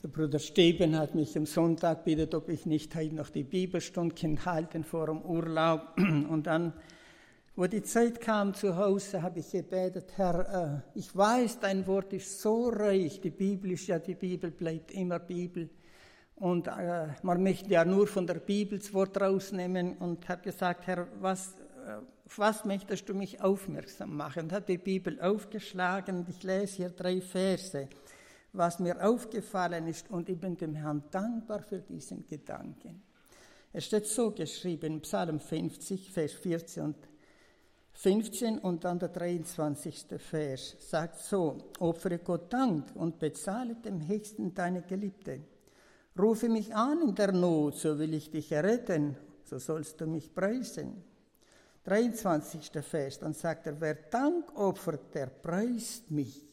Der Bruder Steben hat mich am Sonntag gebeten, ob ich nicht heute noch die Bibelstunden halten vor dem Urlaub. Und dann, wo die Zeit kam zu Hause, habe ich gebetet, Herr, ich weiß, dein Wort ist so reich, die Bibel bleibt immer Bibel. Und man möchte ja nur von der Bibel das Wort rausnehmen und habe gesagt, Herr, auf was möchtest du mich aufmerksam machen? Und habe die Bibel aufgeschlagen und ich lese hier 3 Verse. Was mir aufgefallen ist, und ich bin dem Herrn dankbar für diesen Gedanken. Es steht so geschrieben, Psalm 50, Vers 14 und 15 und dann der 23. Vers, sagt so, opfere Gott Dank und bezahle dem Höchsten deine Geliebte. Rufe mich an in der Not, so will ich dich erretten, so sollst du mich preisen. 23. Vers, dann sagt er, wer Dank opfert, der preist mich.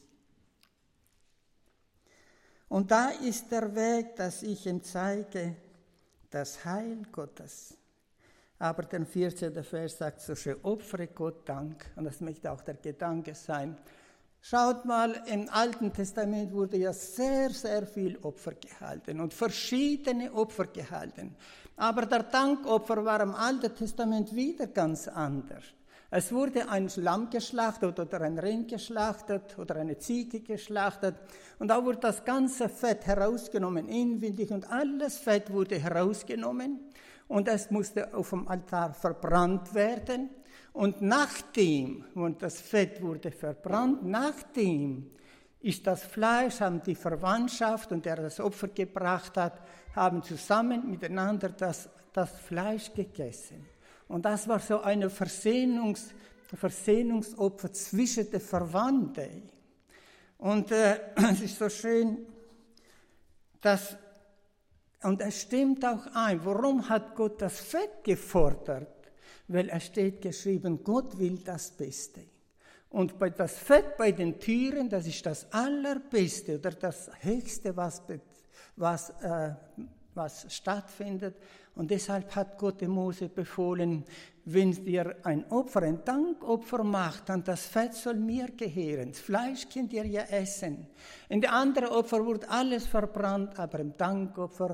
Und da ist der Weg, dass ich ihm zeige, das Heil Gottes. Aber der 14. Vers sagt so schön, opfere Gott Dank. Und das möchte auch der Gedanke sein. Schaut mal, im Alten Testament wurde ja sehr, sehr viel Opfer gehalten und verschiedene Opfer gehalten. Aber der Dankopfer war im Alten Testament wieder ganz anders. Es wurde ein Lamm geschlachtet oder ein Rind geschlachtet oder eine Ziege geschlachtet und da wurde das ganze Fett herausgenommen, inwendig und alles Fett wurde herausgenommen und es musste auf dem Altar verbrannt werden und nachdem, und das Fett wurde verbrannt, nachdem ist das Fleisch, haben die Verwandtschaft und der das Opfer gebracht hat, haben zusammen miteinander das Fleisch gegessen. Und das war so eine Versöhnungsopfer zwischen den Verwandten. Und es ist so schön, und es stimmt auch ein, warum hat Gott das Fett gefordert? Weil es steht geschrieben, Gott will das Beste. Und das Fett bei den Tieren, das ist das Allerbeste oder das Höchste, was stattfindet. Und deshalb hat Gott dem Mose befohlen, wenn ihr ein Dankopfer macht, dann das Fett soll mir gehören. Das Fleisch könnt ihr ja essen. In den anderen Opfern wurde alles verbrannt, aber im Dankopfer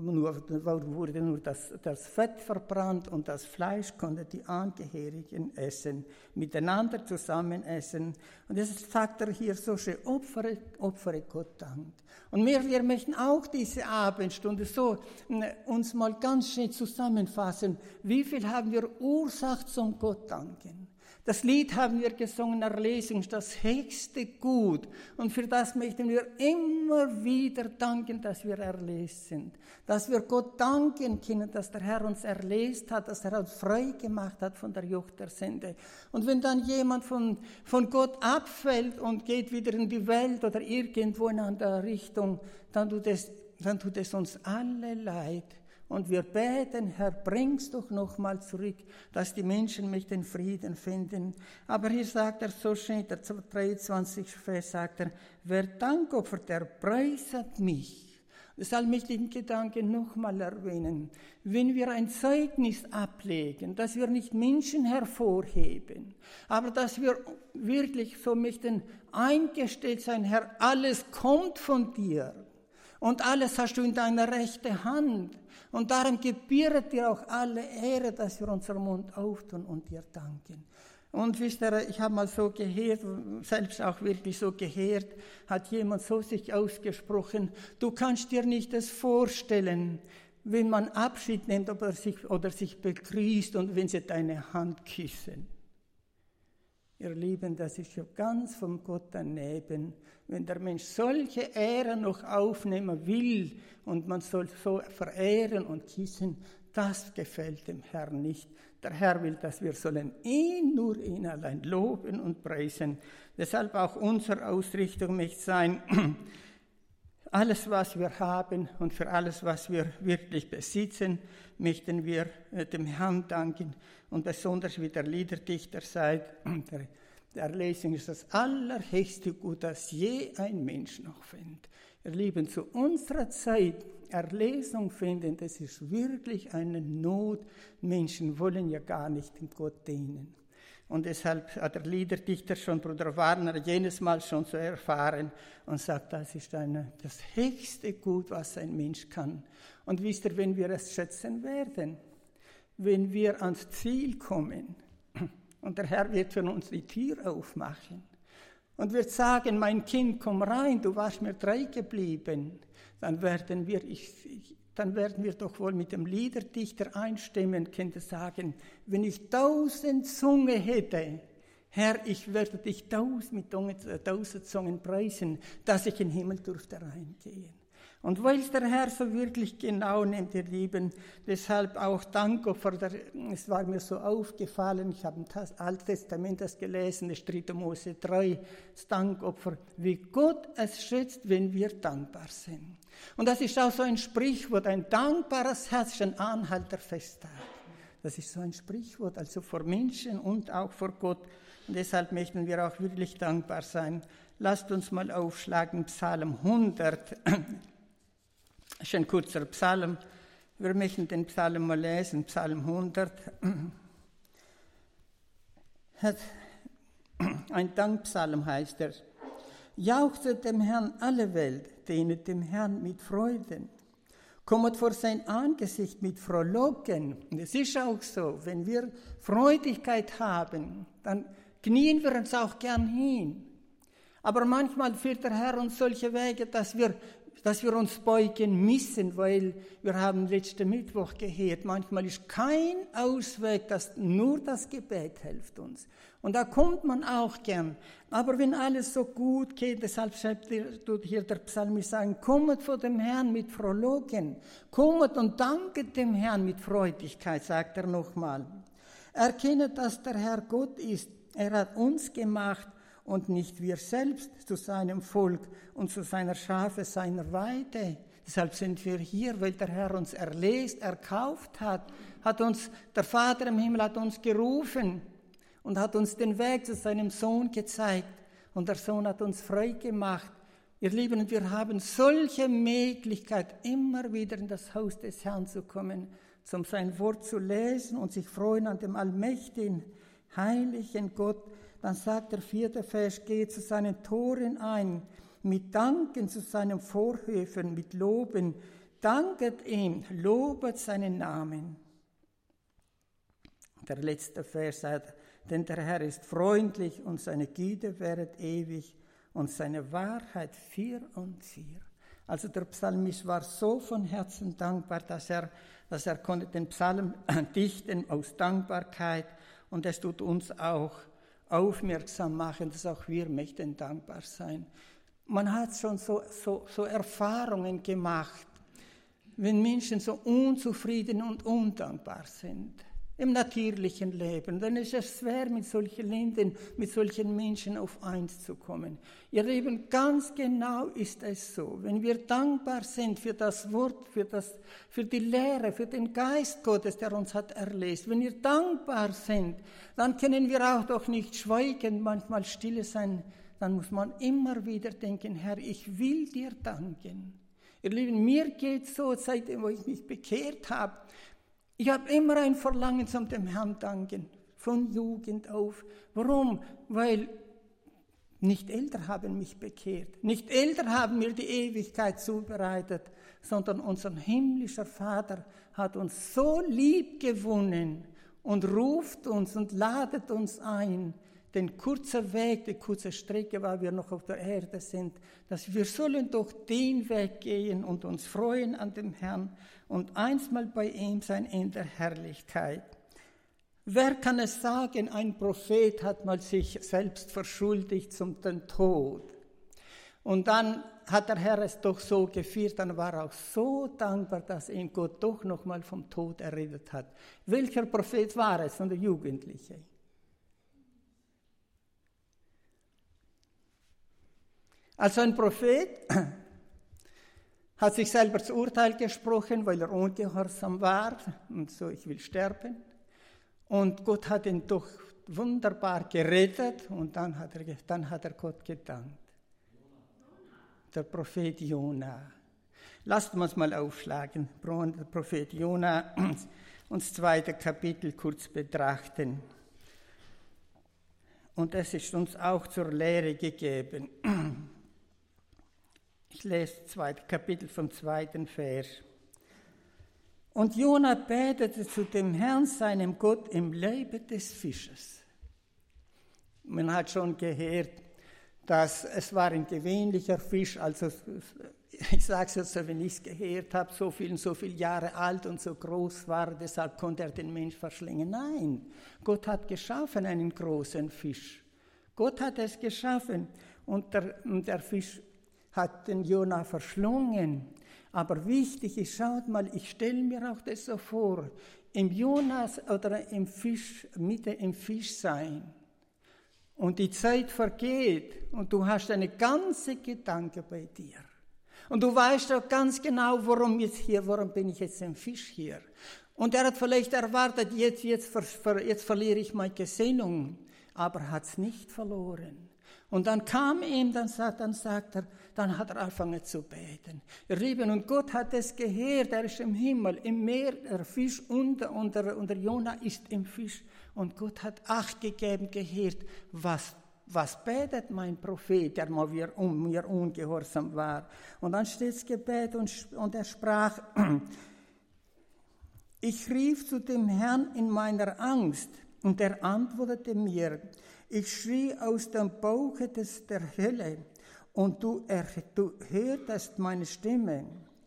wurde nur das Fett verbrannt und das Fleisch konnten die Angehörigen essen, miteinander zusammen essen. Und das sagt er hier so schön, opfere Gott Dank. Und wir möchten auch diese Abendstunde so uns mal ganz schön zusammenfassen. Wie viel haben wir Ursache zum Gott danken? Das Lied haben wir gesungen, Erlesung ist das höchste Gut. Und für das möchten wir immer wieder danken, dass wir erlöst sind. Dass wir Gott danken können, dass der Herr uns erlöst hat, dass er uns frei gemacht hat von der Joch der Sünde. Und wenn dann jemand von Gott abfällt und geht wieder in die Welt oder irgendwo in eine andere Richtung, dann tut es uns alle leid. Und wir beten, Herr, bring's doch noch mal zurück, dass die Menschen mit den Frieden finden. Aber hier sagt er so schön, der 23. Vers sagt er, wer Dank opfert, der preiset mich. Deshalb möchte ich den Gedanken noch mal erwähnen. Wenn wir ein Zeugnis ablegen, dass wir nicht Menschen hervorheben, aber dass wir wirklich so möchten eingestellt sein, Herr, alles kommt von dir. Und alles hast du in deiner rechten Hand. Und darum gebührt dir auch alle Ehre, dass wir unseren Mund auftun und dir danken. Und wisst ihr, ich habe mal so gehört, selbst auch wirklich so gehört, hat jemand so sich ausgesprochen, du kannst dir nicht das vorstellen, wenn man Abschied nimmt oder sich begrüßt und wenn sie deine Hand küssen. Ihr Lieben, das ist ja ganz von Gott daneben. Wenn der Mensch solche Ehre noch aufnehmen will und man soll so verehren und küssen, das gefällt dem Herrn nicht. Der Herr will, dass wir sollen nur ihn allein loben und preisen. Deshalb auch unsere Ausrichtung möchte sein, alles, was wir haben und für alles, was wir wirklich besitzen, möchten wir dem Herrn danken. Und besonders wie der Liederdichter sagt, der Erlösung ist das allerhöchste Gut, das je ein Mensch noch findet. Ihr Lieben, zu unserer Zeit Erlösung finden, das ist wirklich eine Not. Menschen wollen ja gar nicht dem Gott dienen. Und deshalb hat der Liederdichter schon, Bruder Warner, jenes Mal schon so erfahren und sagt, das ist das höchste Gut, was ein Mensch kann. Und wisst ihr, wenn wir es schätzen werden, wenn wir ans Ziel kommen und der Herr wird für uns die Tür aufmachen und wird sagen, mein Kind, komm rein, du warst mir treu geblieben, dann werden wir doch wohl mit dem Liederdichter einstimmen, könnte sagen, wenn ich 1000 Zungen hätte, Herr, ich werde dich mit 1000 Zungen preisen, dass ich in den Himmel durfte reingehen. Und weil es der Herr so wirklich genau nimmt, ihr Lieben, deshalb auch Dankopfer, es war mir so aufgefallen, ich habe im Alten Testament das gelesen, das 3. Mose 3, das Dankopfer, wie Gott es schätzt, wenn wir dankbar sind. Und das ist auch so ein Sprichwort, ein dankbares Herz ist ein Anhalter Festtag. Das ist so ein Sprichwort, also vor Menschen und auch vor Gott. Und deshalb möchten wir auch wirklich dankbar sein. Lasst uns mal aufschlagen, Psalm 100. Das ist ein kurzer Psalm. Wir möchten den Psalm mal lesen, Psalm 100. Ein Dankpsalm heißt er. Jauchzet dem Herrn alle Welt, dienet dem Herrn mit Freuden. Kommet vor sein Angesicht mit Frohlocken. Und es ist auch so, wenn wir Freudigkeit haben, dann knien wir uns auch gern hin. Aber manchmal führt der Herr uns solche Wege, dass wir uns beugen müssen, weil wir haben letzten Mittwoch gehört, manchmal ist kein Ausweg, nur das Gebet hilft uns. Und da kommt man auch gern. Aber wenn alles so gut geht, deshalb tut hier der Psalmist sagen, kommet vor dem Herrn mit Frohlocken, kommet und danket dem Herrn mit Freudigkeit, sagt er nochmal. Erkennet, dass der Herr Gott ist, er hat uns gemacht, und nicht wir selbst zu seinem Volk und zu seiner Schafe, seiner Weide. Deshalb sind wir hier, weil der Herr uns erlöst, erkauft hat uns, der Vater im Himmel hat uns gerufen und hat uns den Weg zu seinem Sohn gezeigt und der Sohn hat uns frei gemacht. Ihr Lieben, wir haben solche Möglichkeit, immer wieder in das Haus des Herrn zu kommen, um sein Wort zu lesen und sich freuen an dem allmächtigen, heiligen Gott. Dann sagt der 4. Vers, geht zu seinen Toren ein, mit Danken zu seinen Vorhöfen, mit Loben. Danket ihm, lobet seinen Namen. Der letzte Vers sagt, denn der Herr ist freundlich und seine Güte währet ewig und seine Wahrheit für und für. Also der Psalmist war so von Herzen dankbar, dass er konnte den Psalm dichten aus Dankbarkeit und es tut uns auch aufmerksam machen, dass auch wir möchten dankbar sein. Man hat schon so Erfahrungen gemacht, wenn Menschen so unzufrieden und undankbar sind. Im natürlichen Leben, dann ist es schwer, mit solchen Menschen auf eins zu kommen. Ihr Leben, ganz genau ist es so. Wenn wir dankbar sind für das Wort, für die Lehre, für den Geist Gottes, der uns hat erlöst, wenn wir dankbar sind, dann können wir auch doch nicht schweigen, manchmal stille sein. Dann muss man immer wieder denken, Herr, ich will dir danken. Ihr Lieben, mir geht es so, seitdem ich mich bekehrt habe, ich habe immer ein Verlangen zum dem Herrn danken, von Jugend auf. Warum? Weil nicht Eltern haben mich bekehrt, nicht Eltern haben mir die Ewigkeit zubereitet, sondern unser himmlischer Vater hat uns so lieb gewonnen und ruft uns und ladet uns ein, den kurzen Weg, die kurze Strecke, weil wir noch auf der Erde sind, dass wir sollen doch den Weg gehen und uns freuen an dem Herrn und einstmal bei ihm sein in der Herrlichkeit. Wer kann es sagen, ein Prophet hat mal sich selbst verschuldigt zum Tod. Und dann hat der Herr es doch so geführt, dann war er auch so dankbar, dass ihn Gott doch noch mal vom Tod errettet hat. Welcher Prophet war es von der Jugendlichen? Also ein Prophet hat sich selber zu Urteil gesprochen, weil er ungehorsam war und so, ich will sterben. Und Gott hat ihn doch wunderbar gerettet und dann hat er Gott gedankt. Der Prophet Jona. Lasst uns mal aufschlagen, der Prophet Jona, und das 2. Kapitel kurz betrachten. Und es ist uns auch zur Lehre gegeben. Ich lese das 2. Kapitel vom 2. Vers. Und Jona betete zu dem Herrn, seinem Gott, im Leibe des Fisches. Man hat schon gehört, dass es war ein gewöhnlicher Fisch, also ich sage es jetzt so, wenn ich es gehört habe, so viele Jahre alt und so groß war, deshalb konnte er den Mensch verschlingen. Nein, Gott hat geschaffen einen großen Fisch. Gott hat es geschaffen und der Fisch hat den Jona verschlungen. Aber wichtig ist, schaut mal, ich stelle mir auch das so vor, im Jonas oder im Fisch, Mitte im Fisch sein. Und die Zeit vergeht und du hast eine ganze Gedanke bei dir. Und du weißt auch ganz genau, warum bin ich jetzt im Fisch hier. Und er hat vielleicht erwartet, jetzt verliere ich meine Gesinnung, aber hat es nicht verloren. Und dann kam ihm, dann hat er angefangen zu beten. Ihr Lieben, und Gott hat es gehört, er ist im Himmel, im Meer, der Fisch und der Jona ist im Fisch. Und Gott hat Acht gegeben, gehört, was betet mein Prophet, der mir ungehorsam war. Und dann steht das Gebet und er sprach, ich rief zu dem Herrn in meiner Angst und er antwortete mir, ich schrie aus dem Bauche der Hölle und du hörtest meine Stimme.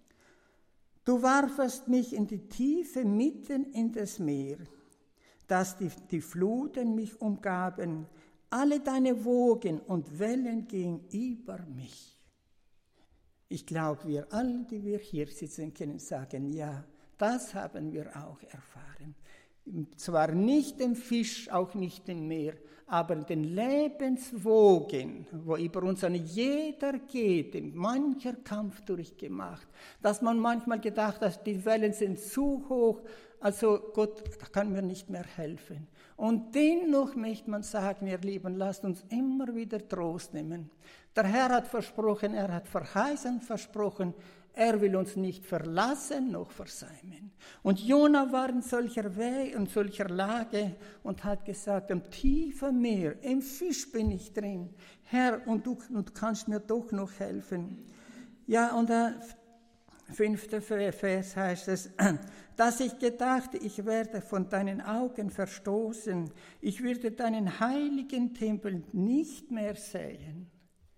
Du warfest mich in die Tiefe mitten in das Meer, dass die Fluten mich umgaben. Alle deine Wogen und Wellen gingen über mich. Ich glaube, wir alle, die wir hier sitzen, können sagen, ja, das haben wir auch erfahren. Zwar nicht im Fisch, auch nicht im Meer, aber den Lebenswogen, wo über uns jeder geht, in mancher Kampf durchgemacht, dass man manchmal gedacht hat, die Wellen sind zu hoch, also Gott kann mir nicht mehr helfen. Und dennoch möchte man sagen, ihr Lieben, lasst uns immer wieder Trost nehmen. Der Herr hat versprochen, er hat versprochen, er will uns nicht verlassen noch versäumen. Und Jona war in solcher Lage und hat gesagt, im tiefen Meer, im Fisch bin ich drin. Herr, und du kannst mir doch noch helfen. Ja, und der 5. Vers heißt es, dass ich gedachte, ich werde von deinen Augen verstoßen, ich würde deinen heiligen Tempel nicht mehr sehen.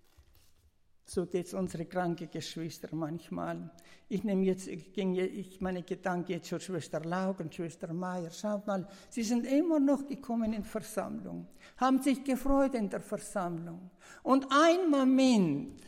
So geht es unsere kranken Geschwister manchmal. Meine Gedanken jetzt zur Schwester Laug und Schwester Meier. Schaut mal, sie sind immer noch gekommen in Versammlung, haben sich gefreut in der Versammlung. Und ein Moment,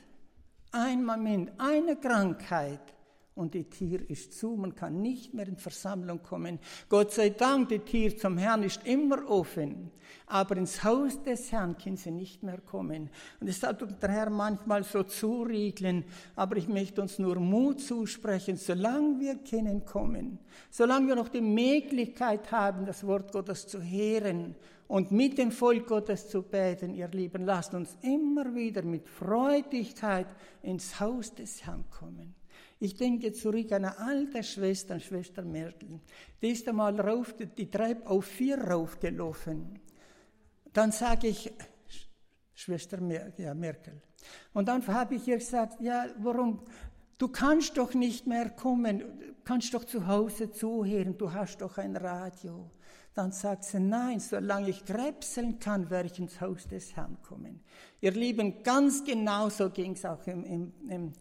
eine Krankheit, und die Tür ist zu, man kann nicht mehr in Versammlung kommen. Gott sei Dank, die Tür zum Herrn ist immer offen, aber ins Haus des Herrn können sie nicht mehr kommen. Und deshalb tut der Herr manchmal so zuriegeln, aber ich möchte uns nur Mut zusprechen, solange wir können kommen, solange wir noch die Möglichkeit haben, das Wort Gottes zu hören und mit dem Volk Gottes zu beten, ihr Lieben, lasst uns immer wieder mit Freudigkeit ins Haus des Herrn kommen. Ich denke zurück an eine alte Schwester, Schwester Merkel. Die ist einmal die Treppe auf 4 raufgelaufen. Dann sage ich, Schwester Merkel. Und dann habe ich ihr gesagt, ja, warum? Du kannst doch nicht mehr kommen, kannst doch zu Hause zuhören, du hast doch ein Radio. Dann sagt sie, nein, solange ich krebseln kann, werde ich ins Haus des Herrn kommen. Ihr Lieben, ganz genauso ging es auch im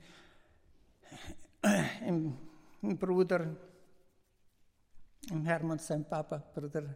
Bruder, im Hermann, sein Papa, Bruder.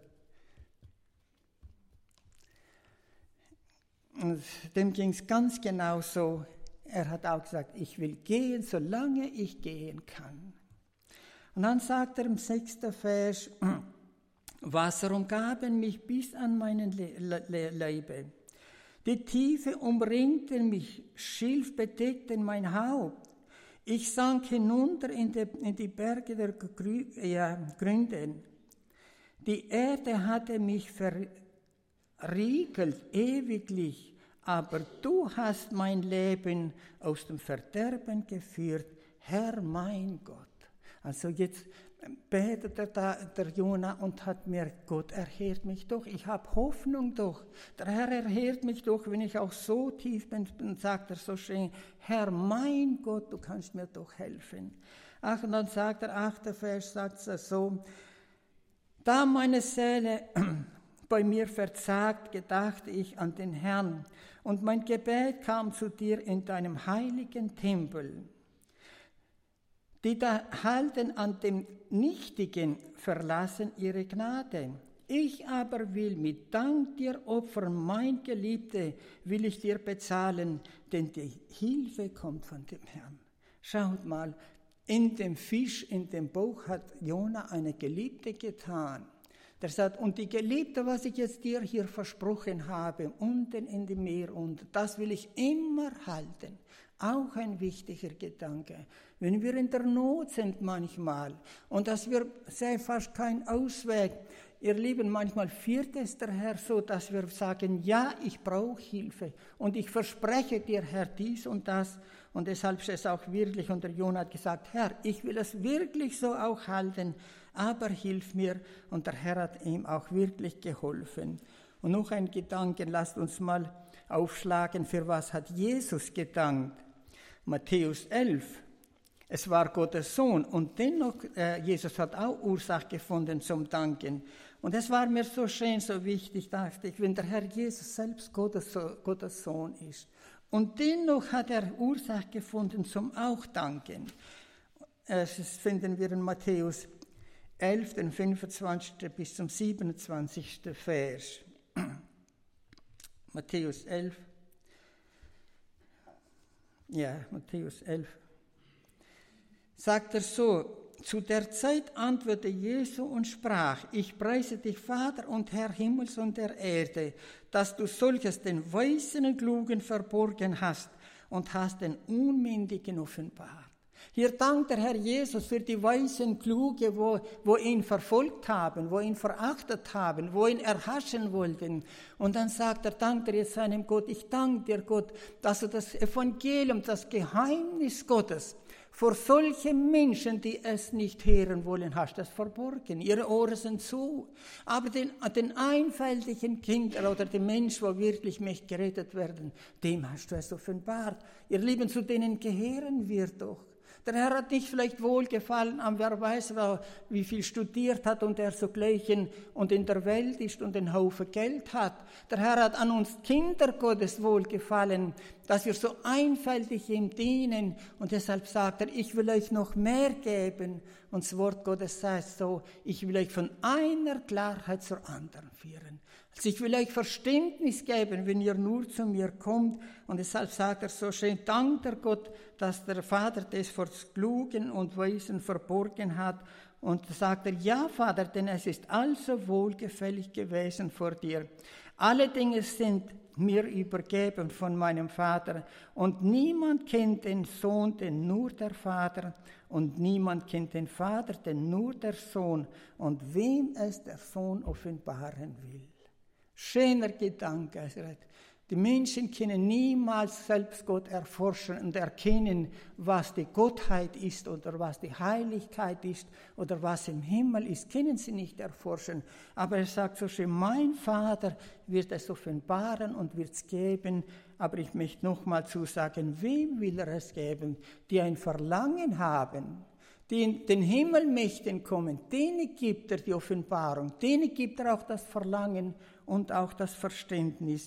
Und dem ging es ganz genau so. Er hat auch gesagt, ich will gehen, solange ich gehen kann. Und dann sagt er im 6. Vers, Wasser umgaben mich bis an meinen Leibe. Die Tiefe umringten mich, Schilf bedeckten mein Haupt. Ich sank hinunter in die Berge der Gründen. Die Erde hatte mich verriegelt, ewiglich, aber du hast mein Leben aus dem Verderben geführt, Herr mein Gott. Also jetzt, betete der Jona und hat mir, Gott erhört mich doch, ich habe Hoffnung doch. Der Herr erhört mich doch, wenn ich auch so tief bin, sagt er so schön, Herr, mein Gott, du kannst mir doch helfen. Ach, und dann sagt der 8. Vers, sagt er so, da meine Seele bei mir verzagt, gedachte ich an den Herrn, und mein Gebet kam zu dir in deinem heiligen Tempel. Die da halten an dem Nichtigen, verlassen ihre Gnade. Ich aber will mit Dank dir opfern, mein Geliebte, will ich dir bezahlen, denn die Hilfe kommt von dem Herrn. Schaut mal, in dem Fisch, in dem Bauch hat Jona eine Geliebte getan. Der sagt, und die Geliebte, was ich jetzt dir hier versprochen habe, unten in dem Meer, und das will ich immer halten. Auch ein wichtiger Gedanke. Wenn wir in der Not sind manchmal, und dass wir sehen fast keinen Ausweg, ihr Lieben, manchmal führt es der Herr so, dass wir sagen, ja, ich brauche Hilfe, und ich verspreche dir, Herr, dies und das, und deshalb ist es auch wirklich, und der Jona hat gesagt, Herr, ich will es wirklich so auch halten, aber hilf mir, und der Herr hat ihm auch wirklich geholfen. Und noch ein Gedanke, lasst uns mal aufschlagen, für was hat Jesus gedankt? Matthäus 11, es war Gottes Sohn, und dennoch, Jesus hat auch Ursache gefunden zum Danken. Und es war mir so schön, so wichtig, dachte ich, wenn der Herr Jesus selbst Gottes Sohn ist. Und dennoch hat er Ursache gefunden zum auch Danken. Das finden wir in Matthäus 11, den 25. bis zum 27. Vers. Matthäus 11. Ja, Matthäus 11. Sagt er so, zu der Zeit antwortete Jesu und sprach, ich preise dich, Vater und Herr Himmels und der Erde, dass du solches den Weisen und Klugen verborgen hast und hast den Unmündigen offenbart. Hier dankt der Herr Jesus für die Weisen Kluge, wo ihn verfolgt haben, wo ihn verachtet haben, wo ihn erhaschen wollten. Und dann sagt er, dankt er jetzt seinem Gott, ich danke dir, Gott, dass du das Evangelium, das Geheimnis Gottes vor solchen Menschen, die es nicht hören wollen, hast du es verborgen. Ihre Ohren sind zu. Aber den einfältigen Kindern oder dem Menschen, wo wirklich möchte gerettet werden, dem hast du es offenbart. Ihr Lieben, zu denen gehören wir doch. Der Herr hat nicht vielleicht wohlgefallen an wer weiß, wie viel studiert hat und er sogleich und in der Welt ist und einen Haufen Geld hat. Der Herr hat an uns Kinder Gottes wohlgefallen, dass wir so einfältig ihm dienen. Und deshalb sagt er, ich will euch noch mehr geben. Und das Wort Gottes sagt so, ich will euch von einer Klarheit zur anderen führen. Also ich will euch Verständnis geben, wenn ihr nur zu mir kommt. Und deshalb sagt er so schön, dankt der Gott, dass der Vater das vor Klugen und Weisen verborgen hat. Und sagt er, ja Vater, denn es ist also wohlgefällig gewesen vor dir. Alle Dinge sind mir übergeben von meinem Vater. Und niemand kennt den Sohn, denn nur der Vater. Und niemand kennt den Vater, denn nur der Sohn. Und wem es der Sohn offenbaren will. Schöner Gedanke. Die Menschen können niemals selbst Gott erforschen und erkennen, was die Gottheit ist oder was die Heiligkeit ist oder was im Himmel ist. Können sie nicht erforschen. Aber er sagt so schön, mein Vater wird es offenbaren und wird es geben. Aber ich möchte nochmal zusagen, wem will er es geben? Die ein Verlangen haben, die in den Himmel möchten kommen, denen gibt er die Offenbarung, denen gibt er auch das Verlangen und auch das Verständnis.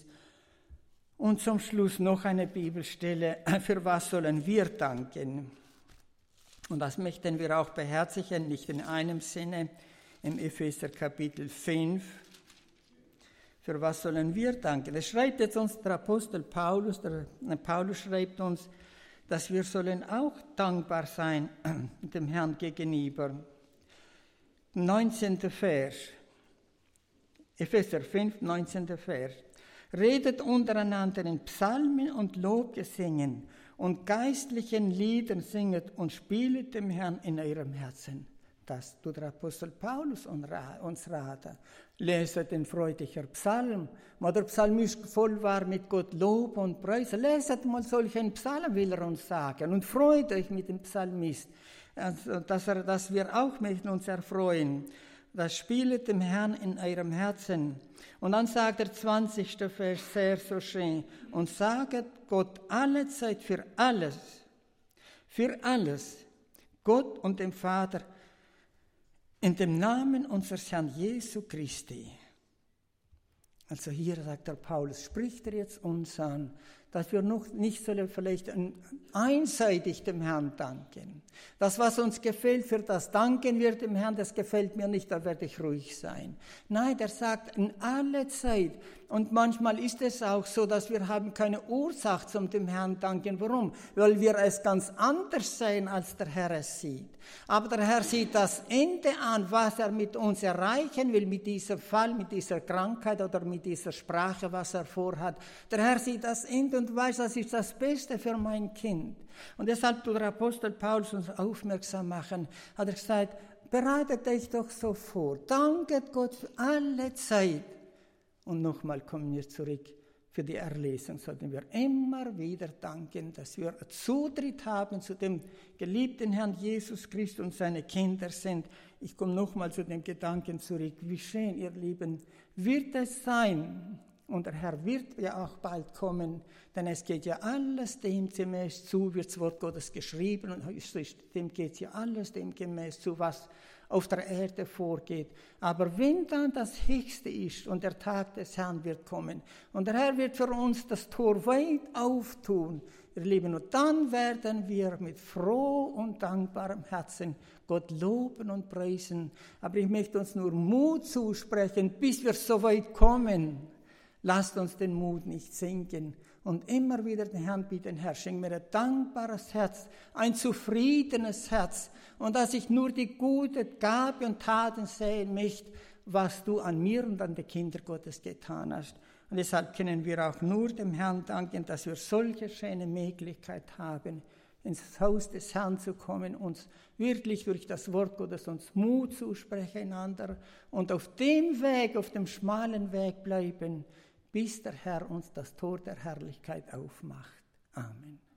Und zum Schluss noch eine Bibelstelle, für was sollen wir danken? Und das möchten wir auch beherzigen, nicht in einem Sinne, im Epheser Kapitel 5. Für was sollen wir danken? Das schreibt jetzt uns der Apostel Paulus, Paulus schreibt uns, dass wir sollen auch dankbar sein dem Herrn gegenüber. 19. Vers, Epheser 5, 19. Vers. Redet untereinander in Psalmen und Lobgesängen und geistlichen Liedern singet und spielet dem Herrn in eurem Herzen. Das tut der Apostel Paulus uns raten. Leset den freudiger Psalm, wo der Psalmist voll war mit Gott Lob und Preis. Leset mal solchen Psalm, will er uns sagen, und freut euch mit dem Psalmist. Also, dass wir auch mit uns erfreuen. Das spielet dem Herrn in eurem Herzen. Und dann sagt der 20. Vers sehr so schön. Und saget Gott allezeit für alles, Gott und dem Vater, in dem Namen unseres Herrn Jesu Christi. Also hier sagt der Paulus, spricht er jetzt uns an, dass wir noch nicht vielleicht einseitig dem Herrn danken. Das, was uns gefällt, für das danken wir dem Herrn, das gefällt mir nicht, da werde ich ruhig sein. Nein, der sagt in alle Zeit. Und manchmal ist es auch so, dass wir haben keine Ursache zum dem Herrn danken. Warum? Weil wir es ganz anders sehen, als der Herr es sieht. Aber der Herr sieht das Ende an, was er mit uns erreichen will, mit diesem Fall, mit dieser Krankheit oder mit dieser Sprache, was er vorhat. Der Herr sieht das Ende und weiß, das ist das Beste für mein Kind. Und deshalb tut der Apostel Paulus uns aufmerksam machen, hat er gesagt, bereitet euch doch so vor, danket Gott für alle Zeit. Und nochmal kommen wir zurück für die Erlesung, sollten wir immer wieder danken, dass wir Zutritt haben zu dem geliebten Herrn Jesus Christus und seine Kinder sind. Ich komme nochmal zu dem Gedanken zurück, wie schön, ihr Lieben, wird es sein, und der Herr wird ja auch bald kommen, denn es geht ja alles dem gemäß zu, wird das Wort Gottes geschrieben, und dem geht ja alles dem gemäß zu, was auf der Erde vorgeht. Aber wenn dann das Höchste ist und der Tag des Herrn wird kommen und der Herr wird für uns das Tor weit auftun, ihr Lieben, und dann werden wir mit froh und dankbarem Herzen Gott loben und preisen. Aber ich möchte uns nur Mut zusprechen, bis wir so weit kommen. Lasst uns den Mut nicht sinken und immer wieder den Herrn bitten, Herr, schenk mir ein dankbares Herz, ein zufriedenes Herz und dass ich nur die gute Gabe und Taten sehen möchte, was du an mir und an die Kinder Gottes getan hast. Und deshalb können wir auch nur dem Herrn danken, dass wir solche schöne Möglichkeit haben, ins Haus des Herrn zu kommen, uns wirklich durch das Wort Gottes uns Mut zusprechen einander und auf dem Weg, auf dem schmalen Weg bleiben, bis der Herr uns das Tor der Herrlichkeit aufmacht. Amen.